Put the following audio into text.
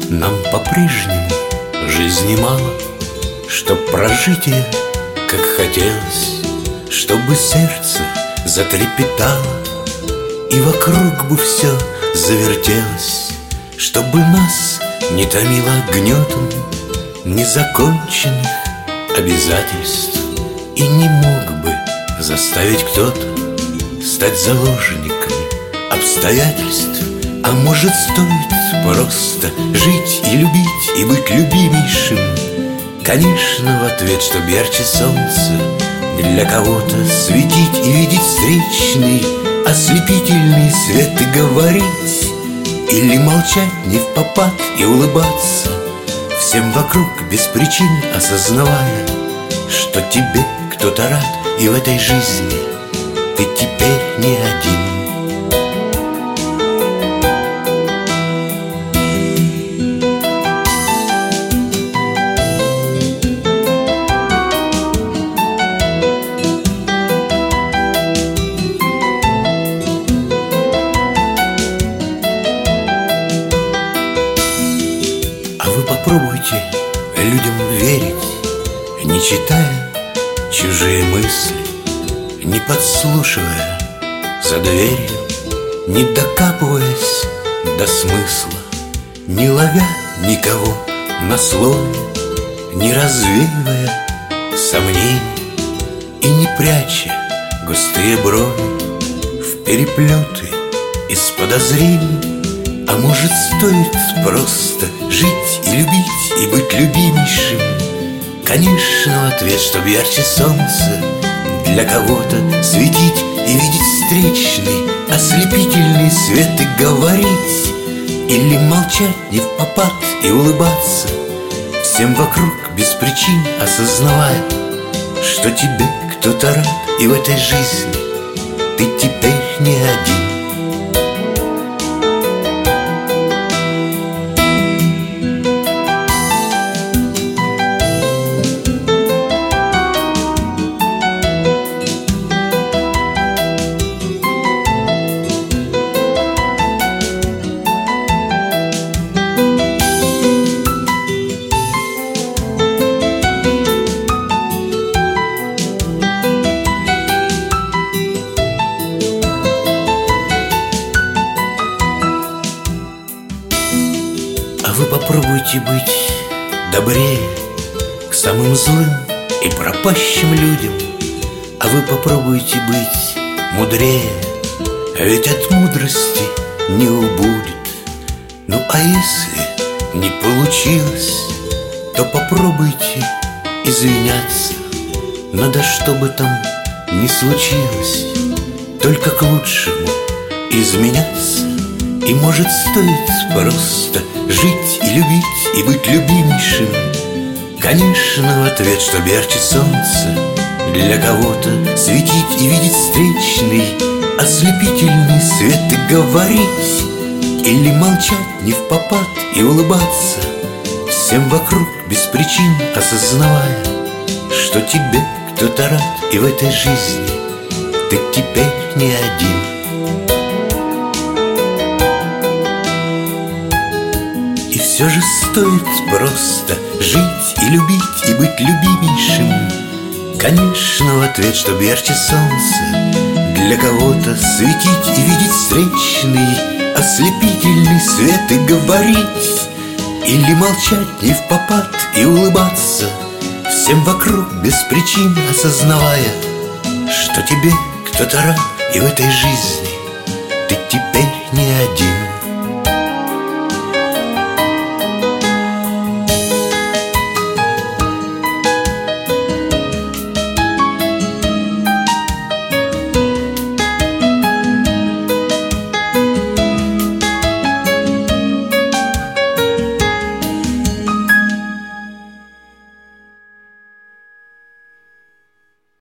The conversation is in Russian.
Нам по-прежнему жизни мало, чтоб прожить ее, как хотелось, чтобы сердце затрепетало и вокруг бы все завертелось, чтобы нас не томило гнетом незаконченных обязательств, и не мог бы заставить кто-то стать заложниками обстоятельств. А может, стоит просто жить и любить, и быть любимейшим? Конечно, в ответ, чтоб ярче солнца для кого-то светить и видеть встречный ослепительный свет и говорить, или молчать не впопад и улыбаться всем вокруг без причин, осознавая, что тебе кто-то рад, и в этой жизни ты теперь не один. Попробуйте людям верить, не читая чужие мысли, не подслушивая за дверью, не докапываясь до смысла, не ловя никого на слове, не развеивая сомнений и не пряча густые брови в переплеты из подозрений. А может, стоит просто жить и любить, и быть любимейшим? Конечно, в ответ, чтоб ярче солнца для кого-то светить и видеть встречный ослепительный свет и говорить, или молчать не впопад и улыбаться всем вокруг без причин, осознавая, что тебе кто-то рад, и в этой жизни ты теперь не один. А вы попробуйте быть добрее к самым злым и пропащим людям. А вы попробуйте быть мудрее, ведь от мудрости не убудет. Ну а если не получилось, то попробуйте извиняться. Надо, чтобы там не случилось, только к лучшему изменяться. И может, стоит просто жить и любить, и быть любимейшим? Конечно, в ответ, чтоб ярче солнца для кого-то светить и видеть встречный ослепительный свет и говорить, или молчать не впопад и улыбаться всем вокруг без причин, осознавая, что тебе кто-то рад, и в этой жизни ты теперь не один. И все же стоит просто жить и любить, и быть любимейшим. Конечно, в ответ, чтоб ярче солнца для кого-то светить и видеть встречный ослепительный свет и говорить, или молчать не впопад и улыбаться всем вокруг без причин, осознавая, что тебе кто-то рад, и в этой жизни ты теперь